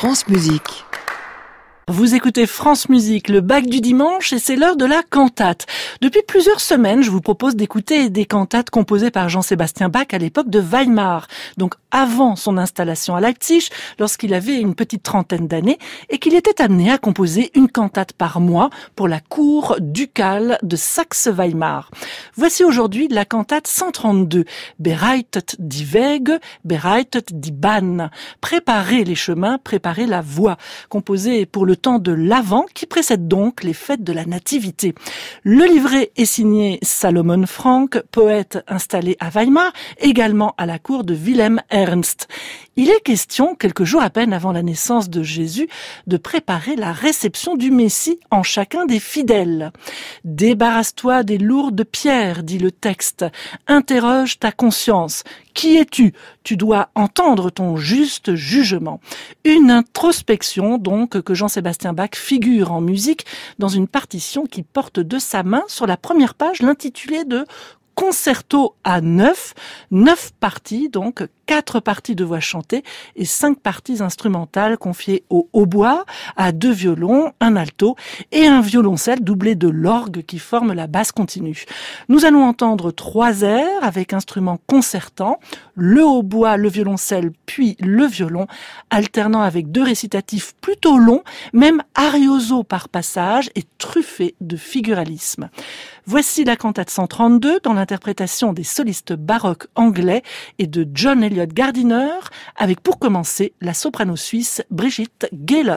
France Musique. Vous écoutez France Musique, le bac du dimanche, et c'est l'heure de la cantate. Depuis plusieurs semaines, je vous propose d'écouter des cantates composées par Jean-Sébastien Bach à l'époque de Weimar, donc avant son installation à Leipzig, lorsqu'il avait une petite trentaine d'années, et qu'il était amené à composer une cantate par mois pour la cour ducale de Saxe-Weimar. Voici aujourd'hui la cantate 132, Bereitet die Wege, bereitet die Bahn, préparer les chemins, préparer la voie, composée pour le temps de l'Avent qui précède donc les fêtes de la Nativité. Le livret est signé Salomon Frank, poète installé à Weimar, également à la cour de Wilhelm Ernst. Il est question, quelques jours à peine avant la naissance de Jésus, de préparer la réception du Messie en chacun des fidèles. Débarrasse-toi des lourdes pierres, dit le texte. Interroge ta conscience. Qui es-tu ? Tu dois entendre ton juste jugement. Une introspection donc que Jean-Sébastien Bach figure en musique dans une partition qui porte de sa main sur la première page l'intitulé de Concerto à 9 parties, donc 4 parties de voix chantée et 5 parties instrumentales confiées au hautbois, à 2 violons, un alto et un violoncelle doublé de l'orgue qui forme la basse continue. Nous allons entendre 3 airs avec instruments concertants, le hautbois, le violoncelle puis le violon, alternant avec 2 récitatifs plutôt longs, même arioso par passage et truffés de figuralisme. Voici la cantate 132 dans l'interprétation des solistes baroques anglais et de John Eliot Gardiner, avec pour commencer la soprano suisse Brigitte Gehler.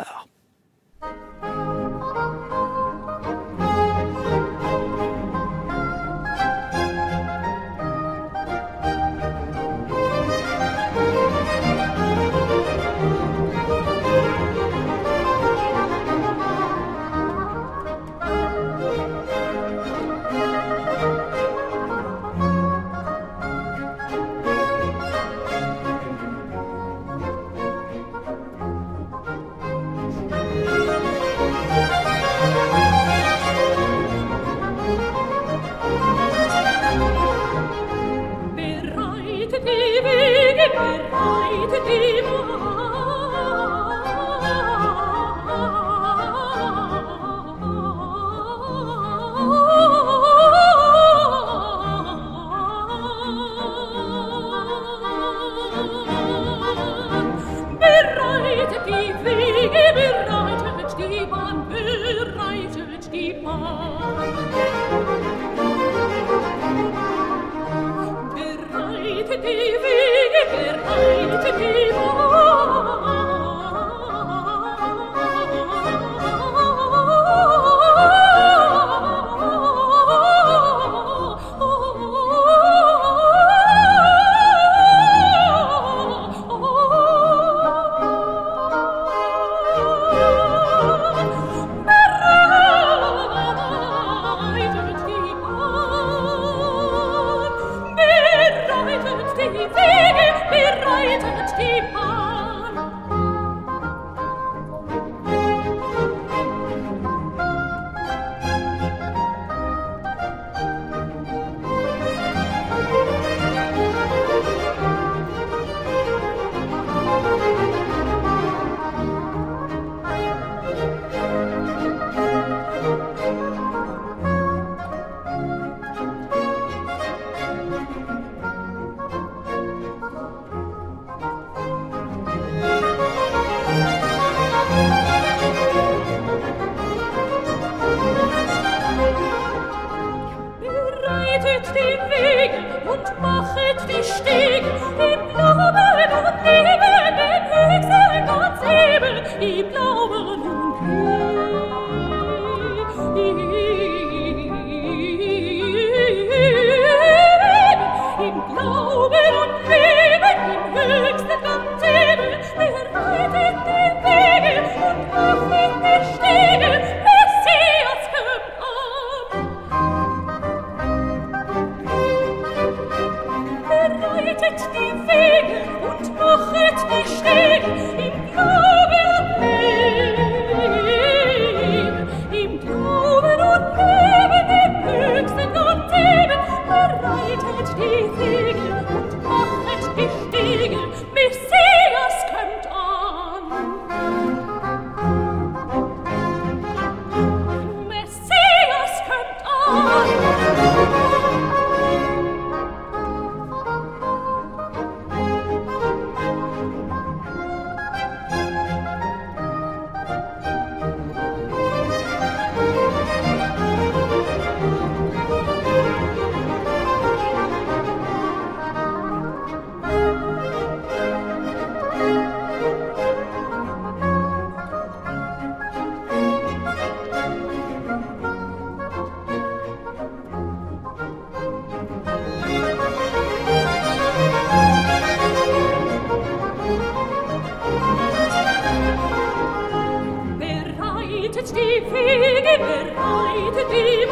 die Wege bereitet die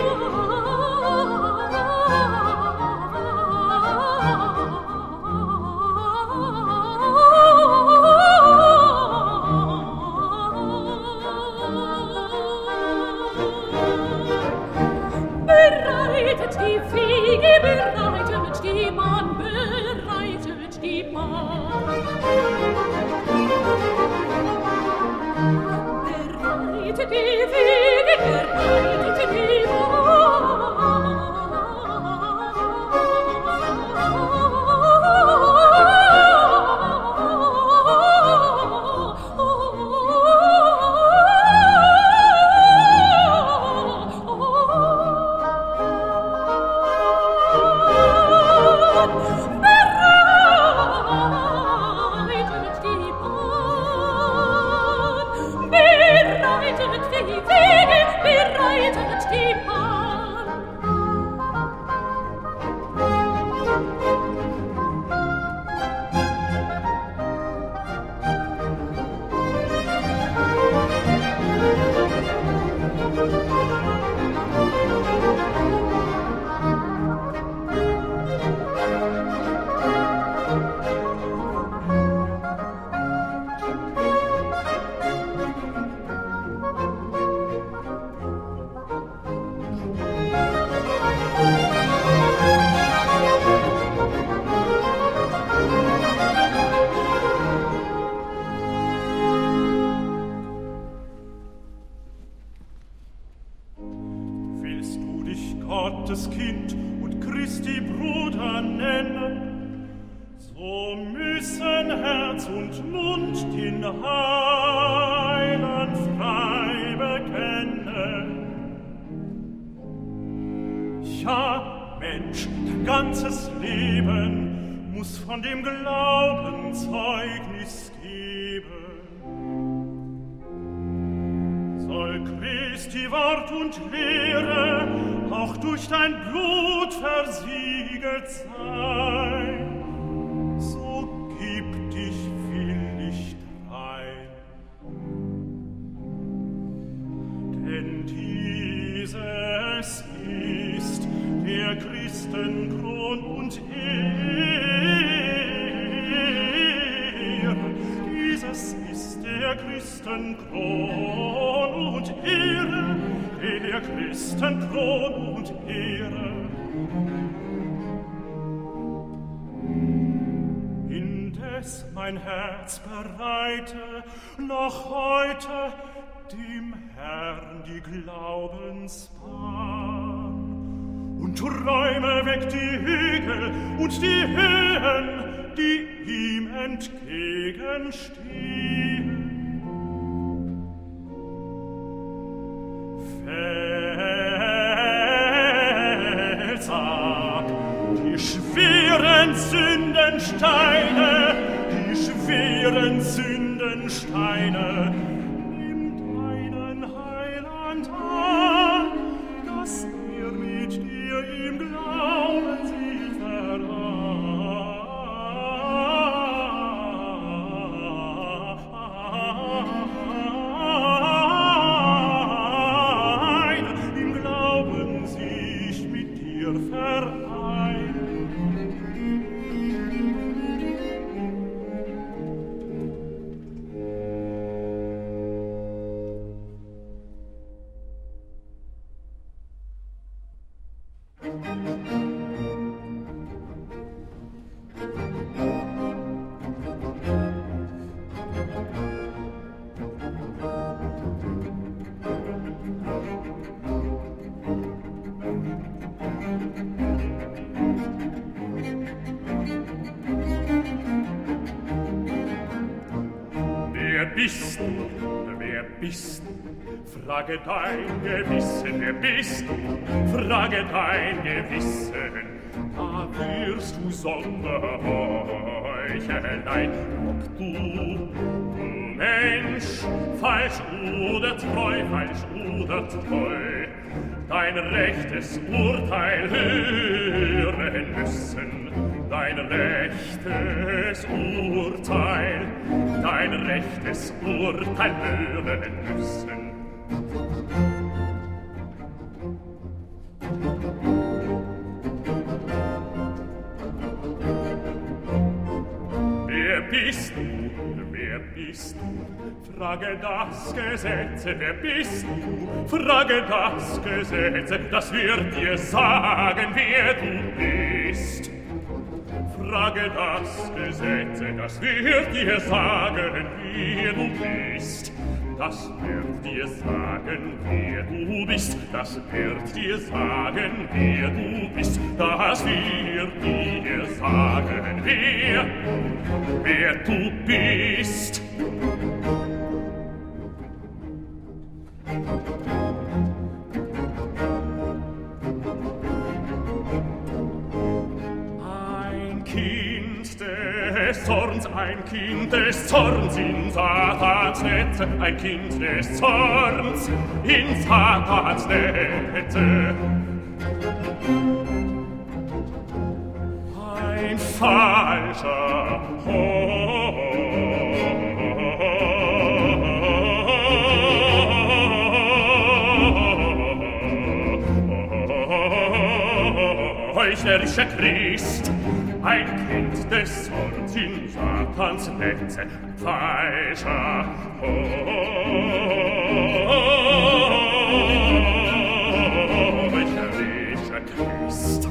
bereitet die Wege, bereitet die Bahn, bereitet die Bahn. Bereitet die Wege, bereitet die Gottes Kind und Christi Bruder nennen, so müssen Herz und Mund den Heiland frei bekennen. Ja, Mensch, dein ganzes Leben muss von dem Glauben Zeugnis geben. Soll Christi Wort und Lehre auch durch dein Blut versiegelt sein, so gib dich willig drein. Denn dieses ist der Christenkron und Ehre. Dieses ist der Christenkron und Ehre, der Christenkron und Ehre. Indes mein Herz bereite noch heute dem Herrn die Glaubensbahn und räume weg die Hügel und die Höhen, die ihm entgegenstehen. Fels ab die schweren Sündensteine, die schweren Sündensteine, nimm deinen Heiland an, dass mit dir im Glauben sie vereinen, im Glauben sich mit dir vereinen. Wer bist du? Frage dein Gewissen, wer bist du? Frage dein Gewissen, da wirst du Sonderheuchelein, ob du Mensch, falsch oder treu, dein rechtes Urteil hören müssen, dein rechtes Urteil hören müssen. bist du? Frage das Gesetz, wer bist du? Frage das Gesetz, das wird dir sagen, wer du bist. Frage das Gesetz, das wird dir sagen, wer du bist. Das wird dir sagen, wer du bist. Das wird dir sagen, wer du bist. Das wird dir sagen, wer du bist. Ein Kind des Zorns in Satans Netze, ein Kind des Zorns in Satans Netze. Ein falscher heuchlerischer Christ, ein Kind des Zorns in Satans Netze, ein falscher heuchlerischer Christ.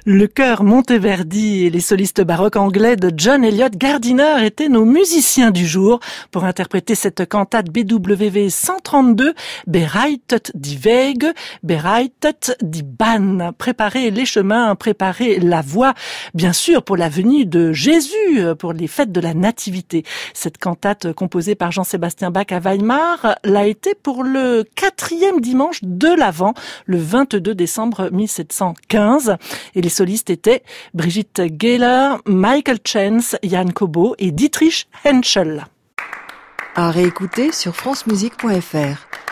Le chœur Monteverdi et les solistes baroques anglais de John Eliot Gardiner étaient nos musiciens du jour pour interpréter cette cantate BWV 132, Bereitet die Wege, Bereitet die Bahn. Préparer les chemins, préparer la voie, bien sûr pour la venue de Jésus, pour les fêtes de la Nativité. Cette cantate composée par Jean-Sébastien Bach à Weimar l'a été pour le 4e dimanche de l'Avent, le 22 décembre 1715. Et les solistes étaient Brigitte Gehler, Michael Chance, Jan Kobo et Dietrich Henschel. À réécouter sur francemusique.fr.